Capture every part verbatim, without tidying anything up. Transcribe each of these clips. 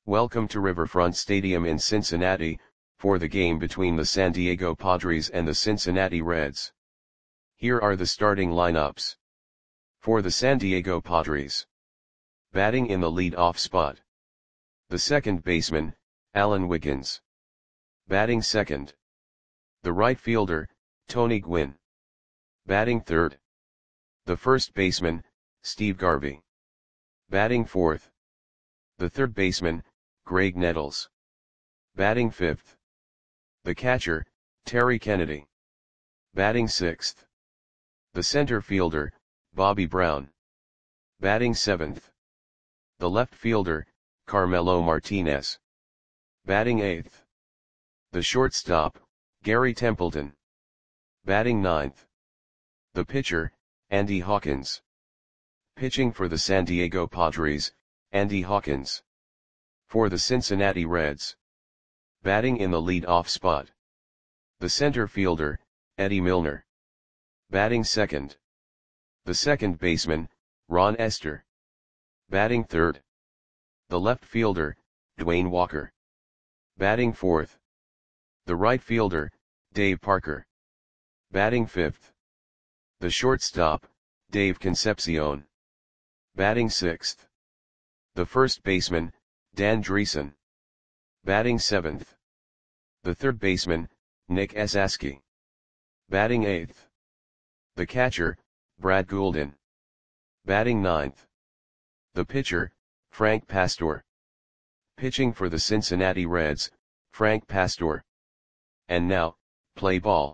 Welcome to Riverfront Stadium in Cincinnati, for the game between the San Diego Padres and the Cincinnati Reds. Here are the starting lineups. For the San Diego Padres. Batting in the lead-off spot. The second baseman, Alan Wiggins. Batting second. The right fielder, Tony Gwynn. Batting third. The first baseman, Steve Garvey. Batting fourth. The third baseman, Graig Nettles. Batting fifth. The catcher, Terry Kennedy. Batting sixth. The center fielder, Bobby Brown. Batting seventh. The left fielder, Carmelo Martinez. Batting eighth. The shortstop, Gary Templeton. Batting ninth. The pitcher, Andy Hawkins. Pitching for the San Diego Padres, Andy Hawkins. For the Cincinnati Reds. Batting in the lead-off spot. The center fielder, Eddie Milner. Batting second. The second baseman, Ron Estes. Batting third. The left fielder, Dwayne Walker. Batting fourth. The right fielder, Dave Parker. Batting fifth. The shortstop, Dave Concepcion. Batting sixth. The first baseman, Dan Dreesen. Batting seventh. The third baseman, Nick Esasky. Batting eighth. The catcher, Brad Goulden. Batting ninth. The pitcher, Frank Pastor. Pitching for the Cincinnati Reds, Frank Pastor. And now, play ball.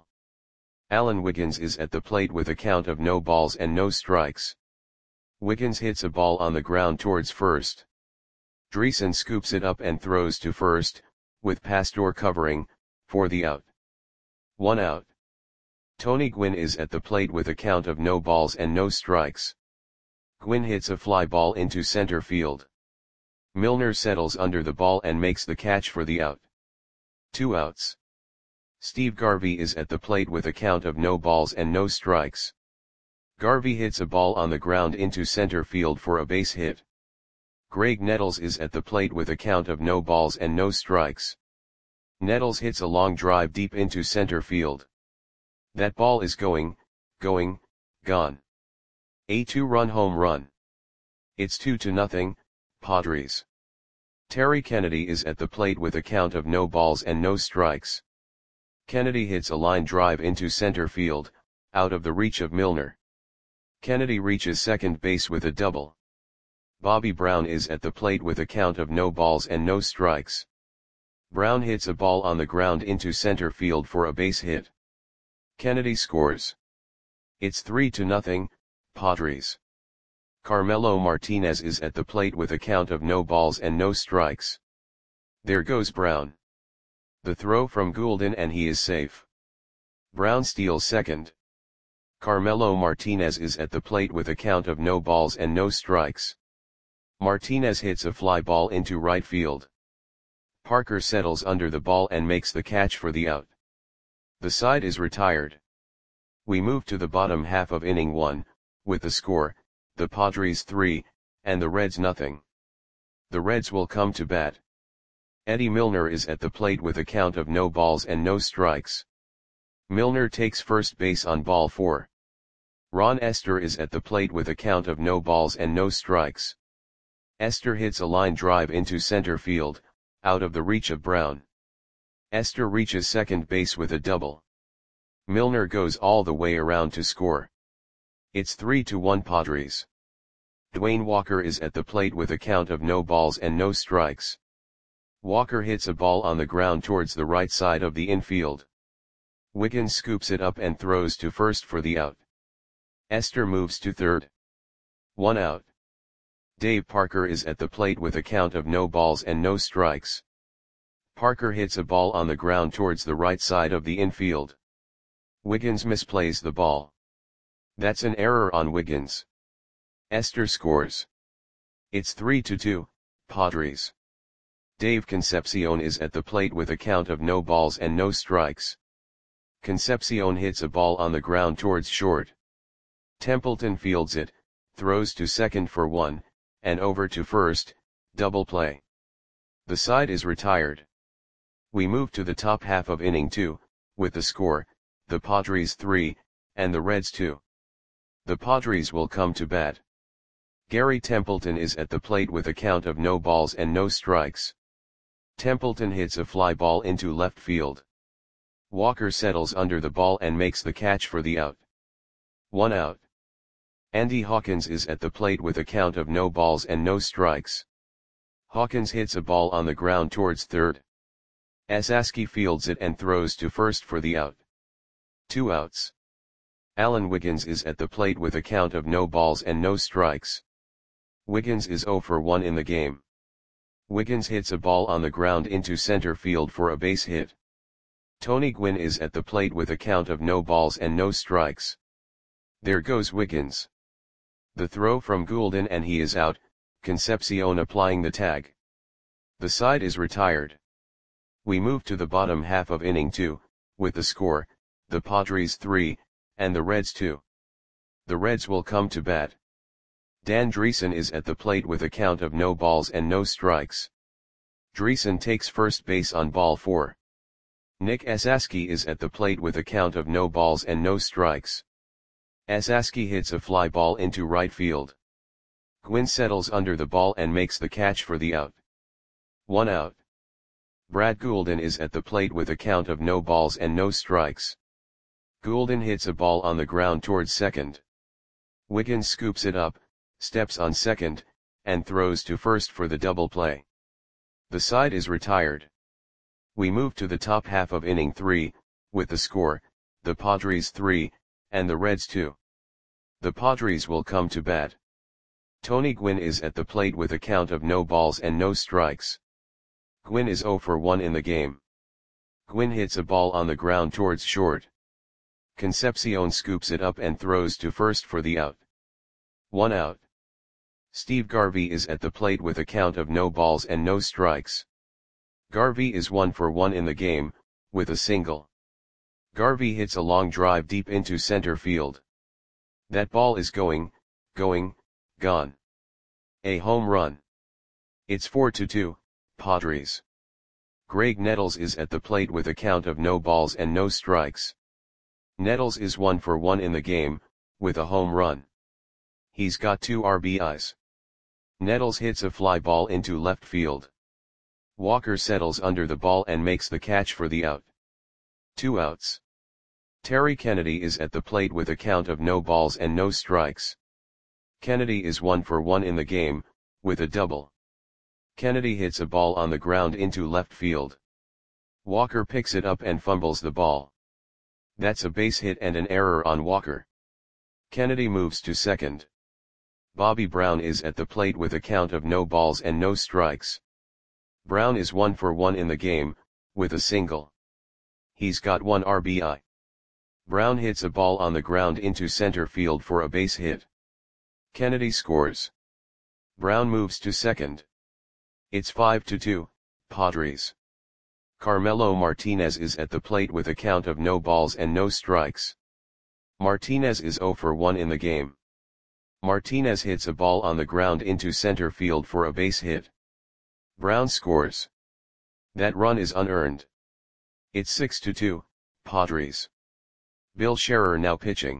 Alan Wiggins is at the plate with a count of no balls and no strikes. Wiggins hits a ball on the ground towards first. Dreesen scoops it up and throws to first, with Pastor covering, for the out. One out. Tony Gwynn is at the plate with a count of no balls and no strikes. Gwynn hits a fly ball into center field. Milner settles under the ball and makes the catch for the out. Two outs. Steve Garvey is at the plate with a count of no balls and no strikes. Garvey hits a ball on the ground into center field for a base hit. Graig Nettles is at the plate with a count of no balls and no strikes. Nettles hits a long drive deep into center field. That ball is going, going, gone. A two-run home run. It's two to nothing, Padres. Terry Kennedy is at the plate with a count of no balls and no strikes. Kennedy hits a line drive into center field, out of the reach of Milner. Kennedy reaches second base with a double. Bobby Brown is at the plate with a count of no balls and no strikes. Brown hits a ball on the ground into center field for a base hit. Kennedy scores. It's three to nothing, Padres. Carmelo Martinez is at the plate with a count of no balls and no strikes. There goes Brown. The throw from Goulden and he is safe. Brown steals second. Carmelo Martinez is at the plate with a count of no balls and no strikes. Martinez hits a fly ball into right field. Parker settles under the ball and makes the catch for the out. The side is retired. We move to the bottom half of inning one, with the score, the Padres three, and the Reds nothing. The Reds will come to bat. Eddie Milner is at the plate with a count of no balls and no strikes. Milner takes first base on ball four. Ron Estes is at the plate with a count of no balls and no strikes. Estes hits a line drive into center field, out of the reach of Brown. Estes reaches second base with a double. Milner goes all the way around to score. It's three to one Padres. Dwayne Walker is at the plate with a count of no balls and no strikes. Walker hits a ball on the ground towards the right side of the infield. Wiggins scoops it up and throws to first for the out. Estes moves to third. One out. Dave Parker is at the plate with a count of no balls and no strikes. Parker hits a ball on the ground towards the right side of the infield. Wiggins misplays the ball. That's an error on Wiggins. Estes scores. It's three to two, Padres. Dave Concepcion is at the plate with a count of no balls and no strikes. Concepcion hits a ball on the ground towards short. Templeton fields it, throws to second for one, and over to first, double play. The side is retired. We move to the top half of inning two, with the score, the Padres three, and the Reds two. The Padres will come to bat. Gary Templeton is at the plate with a count of no balls and no strikes. Templeton hits a fly ball into left field. Walker settles under the ball and makes the catch for the out. One out. Andy Hawkins is at the plate with a count of no balls and no strikes. Hawkins hits a ball on the ground towards third. Esaski fields it and throws to first for the out. Two outs. Alan Wiggins is at the plate with a count of no balls and no strikes. Wiggins is zero for one in the game. Wiggins hits a ball on the ground into center field for a base hit. Tony Gwynn is at the plate with a count of no balls and no strikes. There goes Wiggins. The throw from Goulden and he is out, Concepcion applying the tag. The side is retired. We move to the bottom half of inning two, with the score, the Padres three, and the Reds two. The Reds will come to bat. Dan Dreesen is at the plate with a count of no balls and no strikes. Dreesen takes first base on ball four. Nick Esaski is at the plate with a count of no balls and no strikes. Esaski hits a fly ball into right field. Gwynn settles under the ball and makes the catch for the out. One out. Brad Goulden is at the plate with a count of no balls and no strikes. Goulden hits a ball on the ground towards second. Wiggins scoops it up, steps on second, and throws to first for the double play. The side is retired. We move to the top half of inning three, with the score, the Padres three, and the Reds two. The Padres will come to bat. Tony Gwynn is at the plate with a count of no balls and no strikes. Gwynn is zero for one in the game. Gwynn hits a ball on the ground towards short. Concepcion scoops it up and throws to first for the out. One out. Steve Garvey is at the plate with a count of no balls and no strikes. Garvey is one for one in the game, with a single. Garvey hits a long drive deep into center field. That ball is going, going, gone. A home run. It's four to two, Padres. Greg Nettles is at the plate with a count of no balls and no strikes. Nettles is one for one in the game, with a home run. He's got two R B Is. Nettles hits a fly ball into left field. Walker settles under the ball and makes the catch for the out. Two outs. Terry Kennedy is at the plate with a count of no balls and no strikes. Kennedy is one for one in the game, with a double. Kennedy hits a ball on the ground into left field. Walker picks it up and fumbles the ball. That's a base hit and an error on Walker. Kennedy moves to second. Bobby Brown is at the plate with a count of no balls and no strikes. Brown is one for one in the game, with a single. He's got one R B I. Brown hits a ball on the ground into center field for a base hit. Kennedy scores. Brown moves to second. It's five to two, Padres. Carmelo Martinez is at the plate with a count of no balls and no strikes. Martinez is zero for one in the game. Martinez hits a ball on the ground into center field for a base hit. Brown scores. That run is unearned. It's six to two, Padres. Bill Scherer now pitching.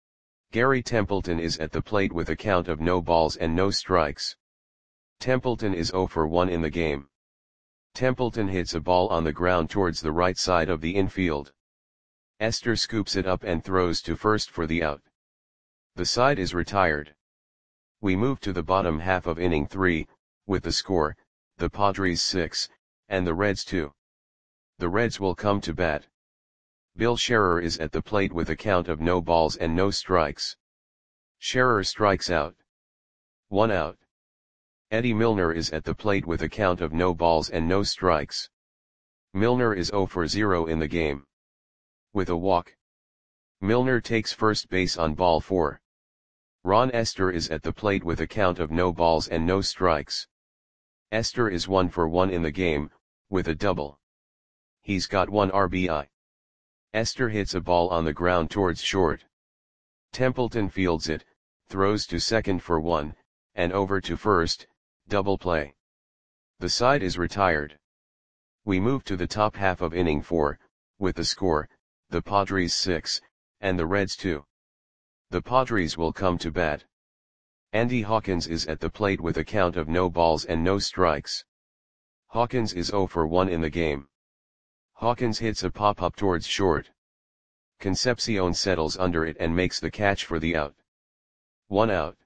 Gary Templeton is at the plate with a count of no balls and no strikes. Templeton is zero for one in the game. Templeton hits a ball on the ground towards the right side of the infield. Esther scoops it up and throws to first for the out. The side is retired. We move to the bottom half of inning three, with the score, the Padres six, and the Reds two. The Reds will come to bat. Bill Scherer is at the plate with a count of no balls and no strikes. Scherer strikes out. One out. Eddie Milner is at the plate with a count of no balls and no strikes. Milner is zero for zero in the game. With a walk. Milner takes first base on ball four. Ron Esther is at the plate with a count of no balls and no strikes. Esther is one for one in the game, with a double. He's got one R B I. Esther hits a ball on the ground towards short. Templeton fields it, throws to second for one, and over to first, double play. The side is retired. We move to the top half of inning four, with the score, the Padres six, and the Reds two. The Padres will come to bat. Andy Hawkins is at the plate with a count of no balls and no strikes. Hawkins is zero for one in the game. Hawkins hits a pop-up towards short. Concepcion settles under it and makes the catch for the out. One out.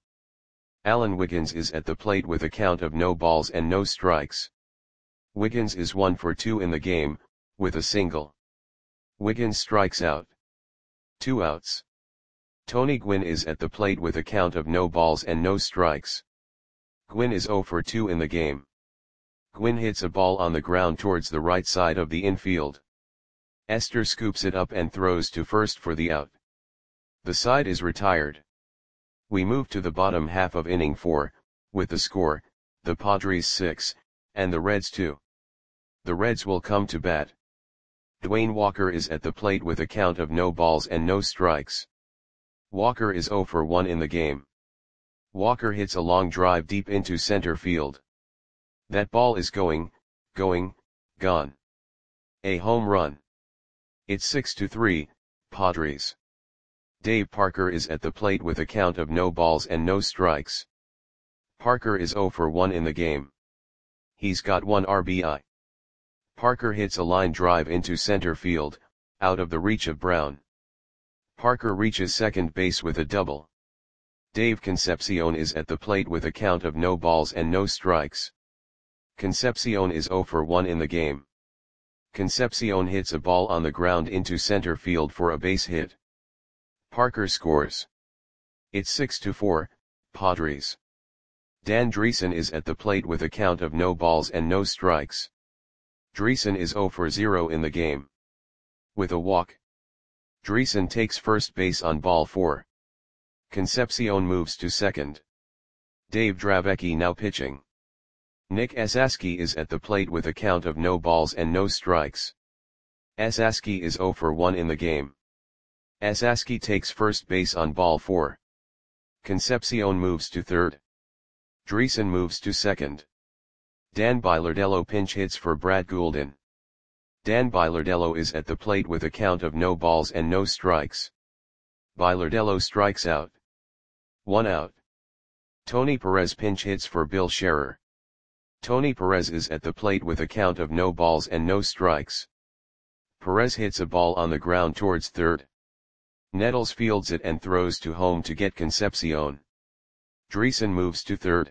Alan Wiggins is at the plate with a count of no balls and no strikes. Wiggins is one for two in the game, with a single. Wiggins strikes out. Two outs. Tony Gwynn is at the plate with a count of no balls and no strikes. Gwynn is zero for two in the game. Gwynn hits a ball on the ground towards the right side of the infield. Esther scoops it up and throws to first for the out. The side is retired. We move to the bottom half of inning four, with the score, the Padres six, and the Reds two. The Reds will come to bat. Dwayne Walker is at the plate with a count of no balls and no strikes. Walker is zero for one in the game. Walker hits a long drive deep into center field. That ball is going, going, gone. A home run. It's six to three, Padres. Dave Parker is at the plate with a count of no balls and no strikes. Parker is zero for one in the game. He's got one R B I. Parker hits a line drive into center field, out of the reach of Brown. Parker reaches second base with a double. Dave Concepcion is at the plate with a count of no balls and no strikes. Concepcion is zero for one in the game. Concepcion hits a ball on the ground into center field for a base hit. Parker scores. It's six to four, Padres. Dan Dreesen is at the plate with a count of no balls and no strikes. Dreesen is zero for zero in the game. With a walk. Dreesen takes first base on ball four. Concepcion moves to second. Dave Dravecki now pitching. Nick Esaski is at the plate with a count of no balls and no strikes. Esaski is zero for one in the game. Esaski takes first base on ball four. Concepcion moves to third. Dreesen moves to second. Dan Bilardello pinch hits for Brad Goulden. Dan Bilardello is at the plate with a count of no balls and no strikes. Bilardello strikes out. One out. Tony Perez pinch hits for Bill Scherer. Tony Perez is at the plate with a count of no balls and no strikes. Perez hits a ball on the ground towards third. Nettles fields it and throws to home to get Concepcion. Dreesen moves to third.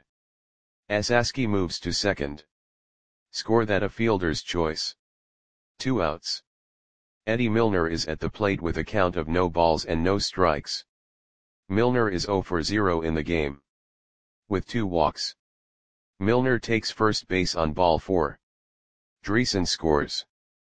Esaski moves to second. Score that a fielder's choice. Two outs. Eddie Milner is at the plate with a count of no balls and no strikes. Milner is zero for zero in the game. With two walks. Milner takes first base on ball four. Dreesen scores.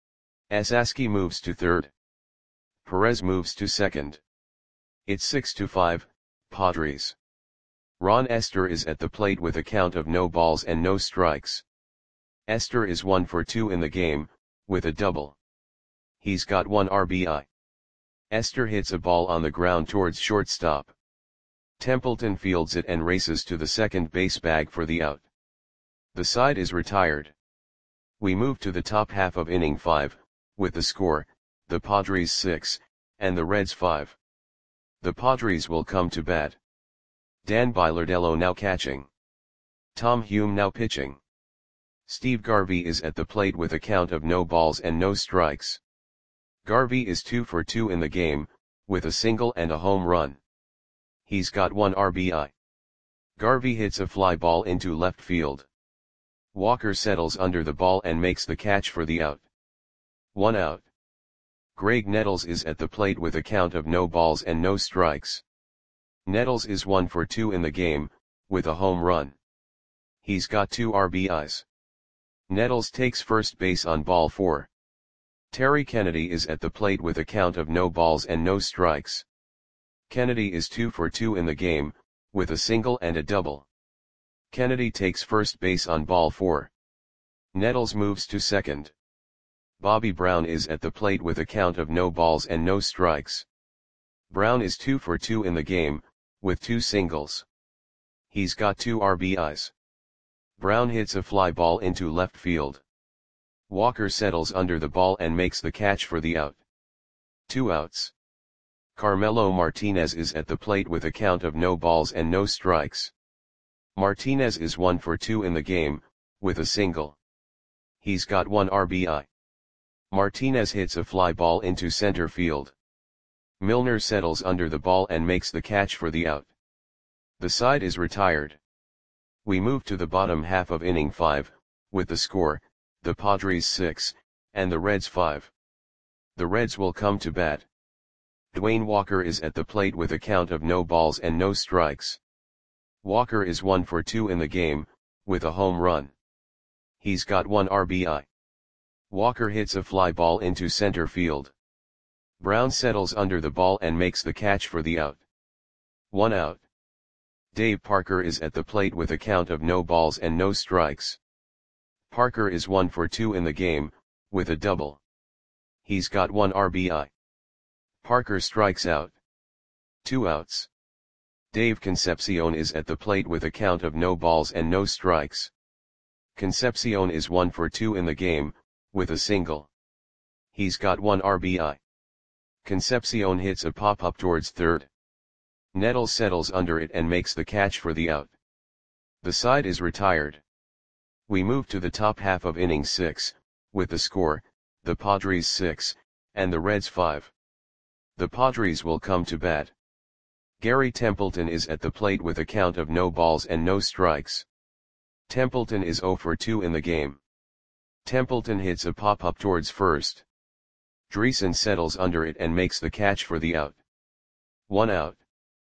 Esaski moves to third. Perez moves to second. It's six to five, Padres. Ron Esther is at the plate with a count of no balls and no strikes. Esther is one for two in the game, with a double. He's got one R B I. Esther hits a ball on the ground towards shortstop. Templeton fields it and races to the second base bag for the out. The side is retired. We move to the top half of inning five, with the score, the Padres six, and the Reds five. The Padres will come to bat. Dan Bilardello now catching. Tom Hume now pitching. Steve Garvey is at the plate with a count of no balls and no strikes. Garvey is two for two in the game, with a single and a home run. He's got one R B I. Garvey hits a fly ball into left field. Walker settles under the ball and makes the catch for the out. One out. Greg Nettles is at the plate with a count of no balls and no strikes. Nettles is one for two in the game, with a home run. He's got two R B Is. Nettles takes first base on ball four. Terry Kennedy is at the plate with a count of no balls and no strikes. Kennedy is two for two in the game, with a single and a double. Kennedy takes first base on ball four. Nettles moves to second. Bobby Brown is at the plate with a count of no balls and no strikes. Brown is two for two in the game, with two singles. He's got two R B Is. Brown hits a fly ball into left field. Walker settles under the ball and makes the catch for the out. Two outs. Carmelo Martinez is at the plate with a count of no balls and no strikes. Martinez is one for two in the game, with a single. He's got one R B I. Martinez hits a fly ball into center field. Milner settles under the ball and makes the catch for the out. The side is retired. We move to the bottom half of inning five, with the score, the Padres six, and the Reds five. The Reds will come to bat. Dwayne Walker is at the plate with a count of no balls and no strikes. Walker is one for two in the game, with a home run. He's got one R B I. Walker hits a fly ball into center field. Brown settles under the ball and makes the catch for the out. One out. Dave Parker is at the plate with a count of no balls and no strikes. Parker is one for two in the game, with a double. He's got one R B I. Parker strikes out. Two outs. Dave Concepcion is at the plate with a count of no balls and no strikes. Concepcion is one for two in the game, with a single. He's got one R B I. Concepcion hits a pop-up towards third. Nettles settles under it and makes the catch for the out. The side is retired. We move to the top half of inning six, with the score, the Padres six, and the Reds five. The Padres will come to bat. Gary Templeton is at the plate with a count of no balls and no strikes. Templeton is zero for two in the game. Templeton hits a pop-up towards first. Dreesen settles under it and makes the catch for the out. One out.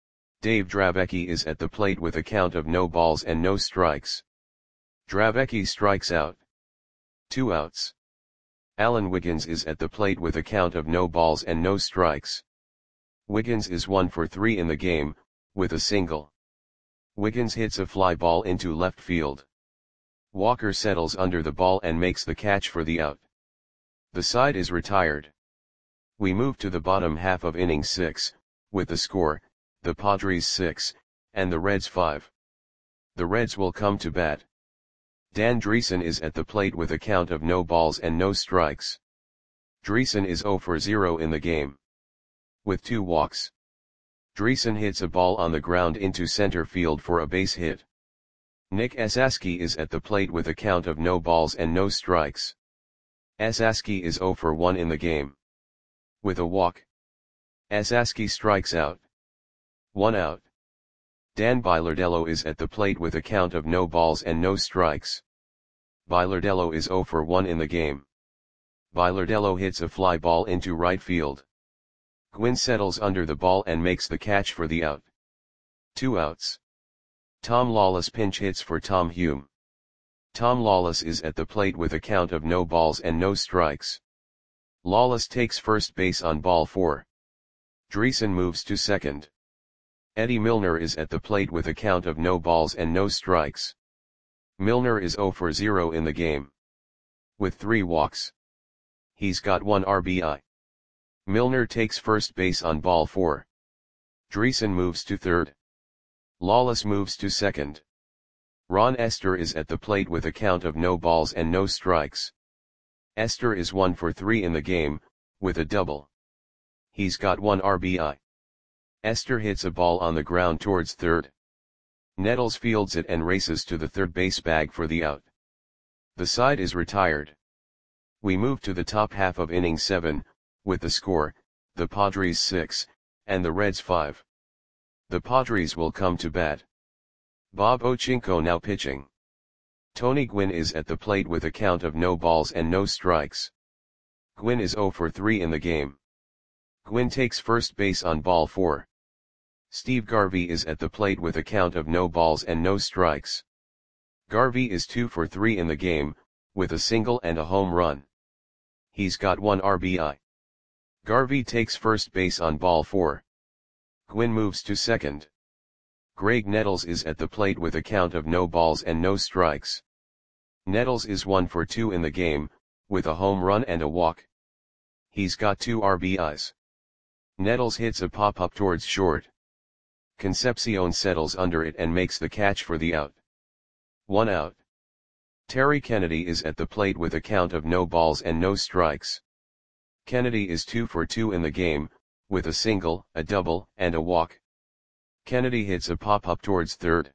Dave Dravecky is at the plate with a count of no balls and no strikes. Dravecky strikes out. Two outs. Alan Wiggins is at the plate with a count of no balls and no strikes. Wiggins is one for three in the game, with a single. Wiggins hits a fly ball into left field. Walker settles under the ball and makes the catch for the out. The side is retired. We move to the bottom half of inning six, with the score, the Padres six, and the Reds five. The Reds will come to bat. Dan Dreesen is at the plate with a count of no balls and no strikes. Dreesen is zero for zero in the game. With two walks. Dreesen hits a ball on the ground into center field for a base hit. Nick Esaski is at the plate with a count of no balls and no strikes. Esaski is zero for one in the game. With a walk. Esaski strikes out. One out. Dan Bilardello is at the plate with a count of no balls and no strikes. Bilardello is zero for one in the game. Bilardello hits a fly ball into right field. Gwynn settles under the ball and makes the catch for the out. Two outs. Tom Lawless pinch hits for Tom Hume. Tom Lawless is at the plate with a count of no balls and no strikes. Lawless takes first base on ball four. Dreesen moves to second. Eddie Milner is at the plate with a count of no balls and no strikes. Milner is zero for zero in the game. With three walks. He's got one R B I. Milner takes first base on ball four. Dreesen moves to third. Lawless moves to second. Ron Esther is at the plate with a count of no balls and no strikes. Esther is one for three in the game, with a double. He's got one R B I. Esther hits a ball on the ground towards third. Nettles fields it and races to the third base bag for the out. The side is retired. We move to the top half of inning seven, with the score, the Padres six, and the Reds five. The Padres will come to bat. Bob Ochinko now pitching. Tony Gwynn is at the plate with a count of no balls and no strikes. Gwynn is zero for three in the game. Gwynn takes first base on ball four. Steve Garvey is at the plate with a count of no balls and no strikes. Garvey is two for three in the game, with a single and a home run. He's got one R B I. Garvey takes first base on ball four. Gwynn moves to second. Greg Nettles is at the plate with a count of no balls and no strikes. Nettles is one for two in the game, with a home run and a walk. He's got two R B Is. Nettles hits a pop-up towards short. Concepcion settles under it and makes the catch for the out. One out. Terry Kennedy is at the plate with a count of no balls and no strikes. Kennedy is two for two in the game, with a single, a double, and a walk. Kennedy hits a pop-up towards third.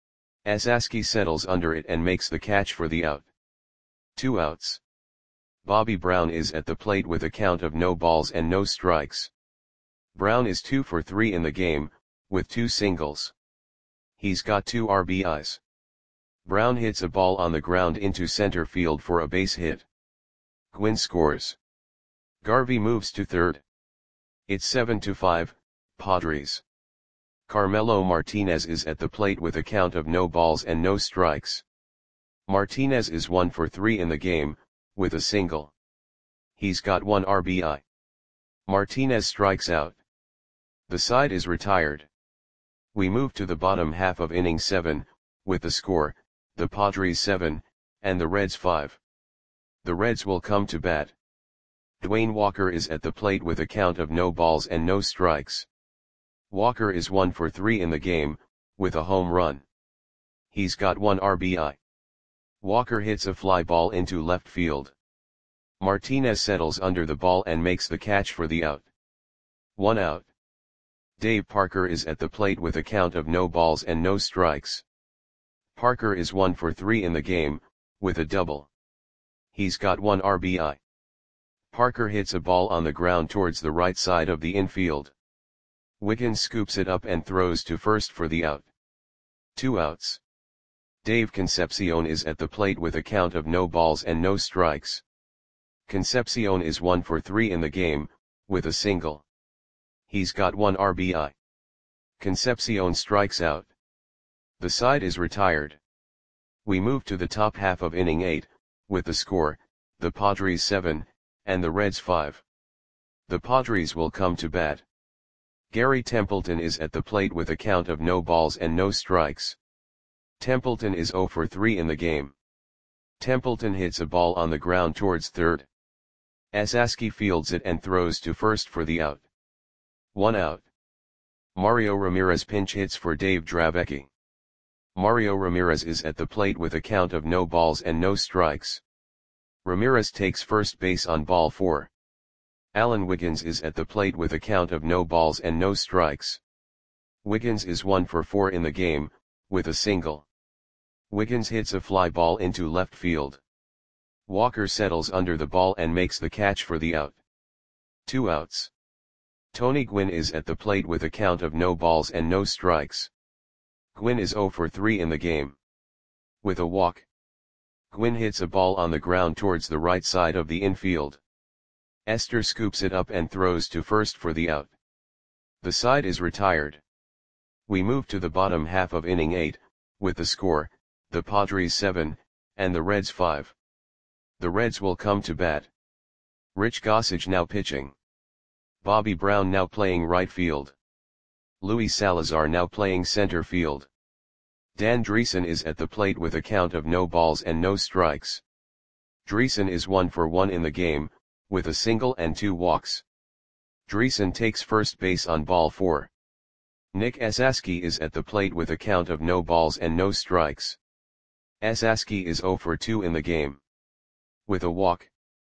Esaski settles under it and makes the catch for the out. Two outs. Bobby Brown is at the plate with a count of no balls and no strikes. Brown is two for three in the game, with two singles. He's got two R B Is. Brown hits a ball on the ground into center field for a base hit. Gwynn scores. Garvey moves to third. It's seven to five, Padres. Carmelo Martinez is at the plate with a count of no balls and no strikes. Martinez is one for three in the game, with a single. He's got one R B I. Martinez strikes out. The side is retired. We move to the bottom half of inning seven, with the score, the Padres seven, and the Reds five. The Reds will come to bat. Dwayne Walker is at the plate with a count of no balls and no strikes. Walker is one for three in the game, with a home run. He's got one R B I. Walker hits a fly ball into left field. Martinez settles under the ball and makes the catch for the out. One out. Dave Parker is at the plate with a count of no balls and no strikes. Parker is one for three in the game, with a double. He's got one R B I. Parker hits a ball on the ground towards the right side of the infield. Wiggins scoops it up and throws to first for the out. Two outs. Dave Concepcion is at the plate with a count of no balls and no strikes. Concepcion is one for three in the game, with a single. He's got one R B I. Concepcion strikes out. The side is retired. We move to the top half of inning eight, with the score, the Padres seven, and the Reds five. The Padres will come to bat. Gary Templeton is at the plate with a count of no balls and no strikes. Templeton is zero for three in the game. Templeton hits a ball on the ground towards third. Esaski fields it and throws to first for the out. One out. Mario Ramirez pinch hits for Dave Dravecky. Mario Ramirez is at the plate with a count of no balls and no strikes. Ramirez takes first base on ball four. Alan Wiggins is at the plate with a count of no balls and no strikes. Wiggins is one for four in the game, with a single. Wiggins hits a fly ball into left field. Walker settles under the ball and makes the catch for the out. Two outs. Tony Gwynn is at the plate with a count of no balls and no strikes. Gwynn is zero for three in the game. With a walk. Gwynn hits a ball on the ground towards the right side of the infield. Esther scoops it up and throws to first for the out. The side is retired. We move to the bottom half of inning eight, with the score, the Padres seven, and the Reds five. The Reds will come to bat. Rich Gossage now pitching. Bobby Brown now playing right field. Luis Salazar now playing center field. Dan Dreesen is at the plate with a count of no balls and no strikes. Dreesen is one for one in the game, with a single and two walks. Dreesen takes first base on ball four. Nick Esaski is at the plate with a count of no balls and no strikes. Esaski is zero for two in the game. With a walk.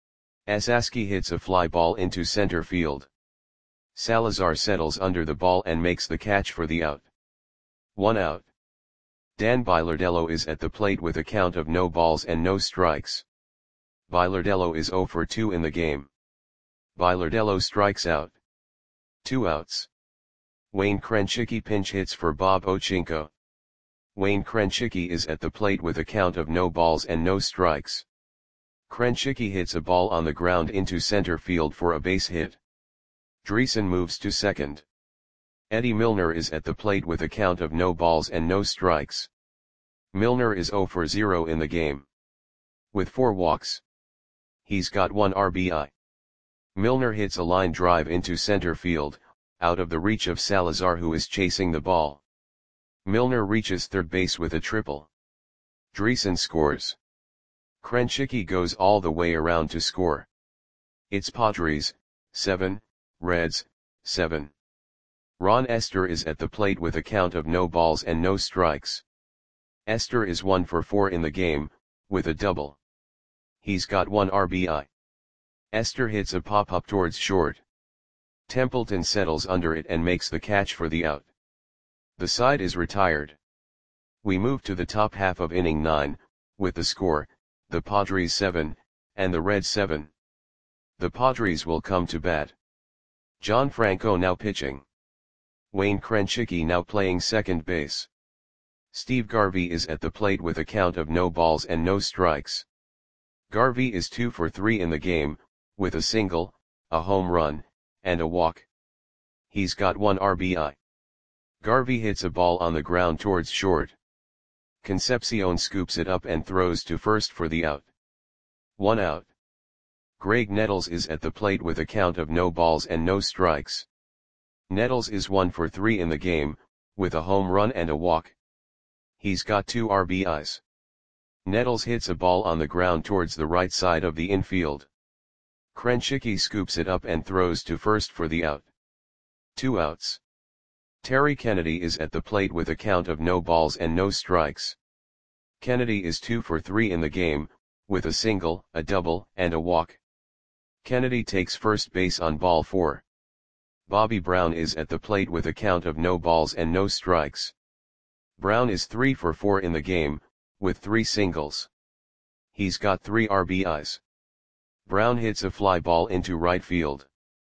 Esaski hits a fly ball into center field. Salazar settles under the ball and makes the catch for the out. One out. Dan Bilardello is at the plate with a count of no balls and no strikes. Bilardello is zero for two in the game. Bilardello strikes out. Two outs. Wayne Krenchicki pinch hits for Bob Ochinko. Wayne Krenchicki is at the plate with a count of no balls and no strikes. Krenchicki hits a ball on the ground into center field for a base hit. Dreesen moves to second. Eddie Milner is at the plate with a count of no balls and no strikes. Milner is zero for zero in the game. With four walks. He's got one R B I. Milner hits a line drive into center field, out of the reach of Salazar who is chasing the ball. Milner reaches third base with a triple. Dreesen scores. Krenchicki goes all the way around to score. It's Padres, seven, Reds, seven. Ron Esther is at the plate with a count of no balls and no strikes. Esther is one for four in the game, with a double. He's got one R B I. Esther hits a pop-up towards short. Templeton settles under it and makes the catch for the out. The side is retired. We move to the top half of inning nine, with the score, the Padres seven, and the Reds seven. The Padres will come to bat. John Franco now pitching. Wayne Krenchicki now playing second base. Steve Garvey is at the plate with a count of no balls and no strikes. Garvey is two for three in the game, with a single, a home run, and a walk. He's got one R B I. Garvey hits a ball on the ground towards short. Concepcion scoops it up and throws to first for the out. One out. Greg Nettles is at the plate with a count of no balls and no strikes. Nettles is one for three in the game, with a home run and a walk. He's got two R B Is. Nettles hits a ball on the ground towards the right side of the infield. Krenchicki scoops it up and throws to first for the out. Two outs. Terry Kennedy is at the plate with a count of no balls and no strikes. Kennedy is two for three in the game, with a single, a double, and a walk. Kennedy takes first base on ball four. Bobby Brown is at the plate with a count of no balls and no strikes. Brown is three for four in the game, with three singles. He's got three R B Is. Brown hits a fly ball into right field.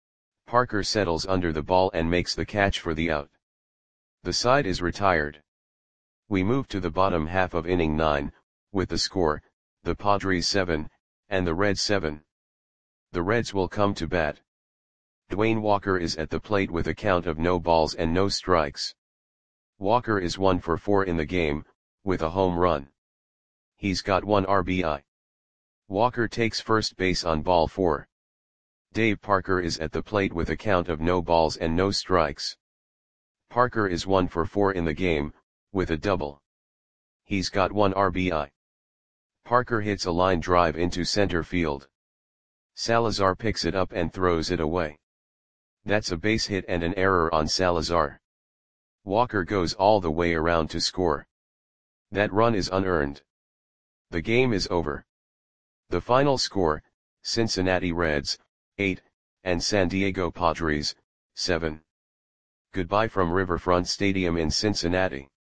Parker settles under the ball and makes the catch for the out. The side is retired. We move to the bottom half of inning nine, with the score, the Padres seven, and the Reds seven. The Reds will come to bat. Dwayne Walker is at the plate with a count of no balls and no strikes. Walker is one for four in the game, with a home run. He's got one R B I. Walker takes first base on ball four. Dave Parker is at the plate with a count of no balls and no strikes. Parker is one for four in the game, with a double. He's got one R B I. Parker hits a line drive into center field. Salazar picks it up and throws it away. That's a base hit and an error on Salazar. Walker goes all the way around to score. That run is unearned. The game is over. The final score, Cincinnati Reds, eight, and San Diego Padres, seven. Goodbye from Riverfront Stadium in Cincinnati.